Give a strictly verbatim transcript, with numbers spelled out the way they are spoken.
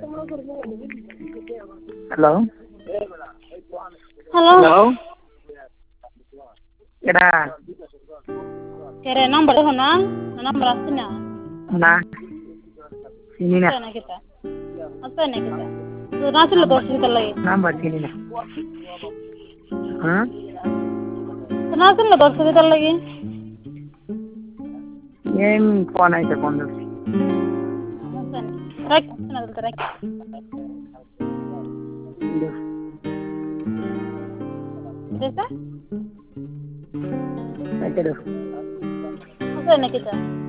hello hello hello ಎಡಾ kere number hona number asina na sinina asana kita asana kita so nasul number dos kita lagi number sinina ha so nasul dos kita lagi ಏನ್ phone ಆಯ್ತು ಕೊಂಡು asana rak asana rak desa ಆಯ್ತು asana kita